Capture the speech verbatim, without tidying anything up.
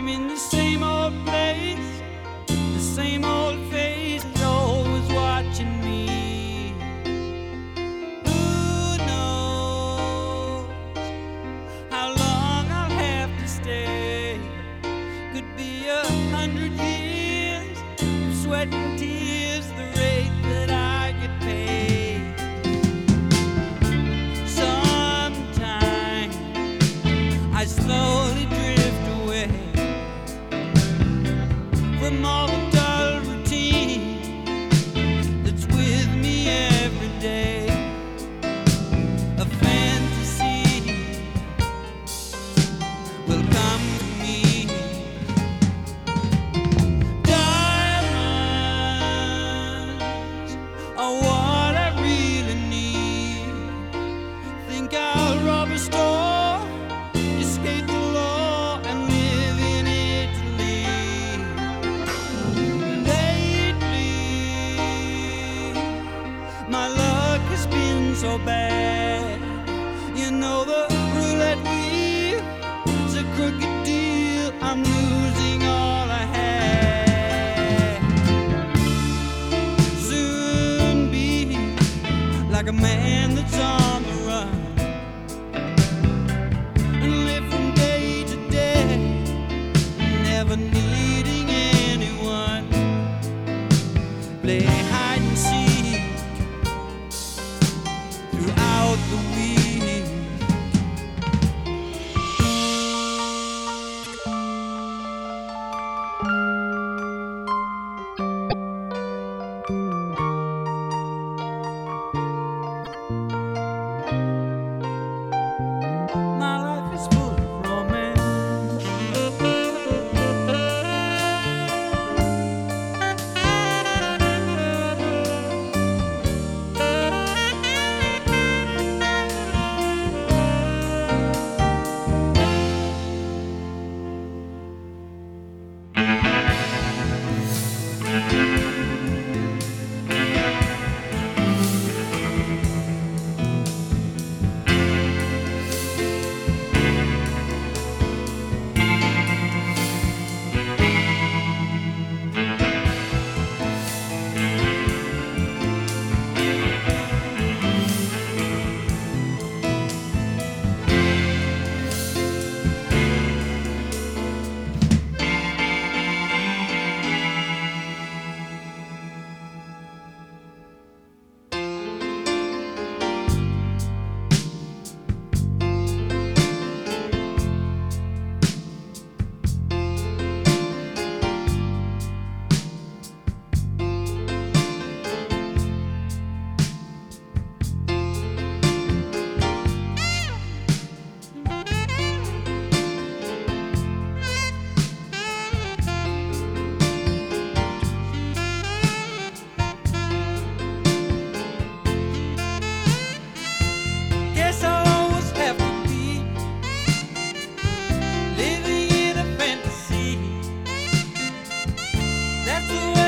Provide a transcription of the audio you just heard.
I'm in the same old place, the same old face is always watching me. Who knows how long I'll have to stay? Could be a hundred years of sweat and tears, the rate that I get paid. Sometimes I slowly drift away from all the dull routine that's with me every day. A fantasy will come to me. Diamonds are what I really need. Think I'll rob a store, escape the law, and live in Italy. Lately, my luck has been so bad. You know the roulette wheel is a crooked deal. I'm losing all I had. Soon be like a man that's on the run and live from day to day, never needing anyone. Play hide and seek throughout the week. My life is full of romance. Guess I'll always have to be living in a fantasy. That's the way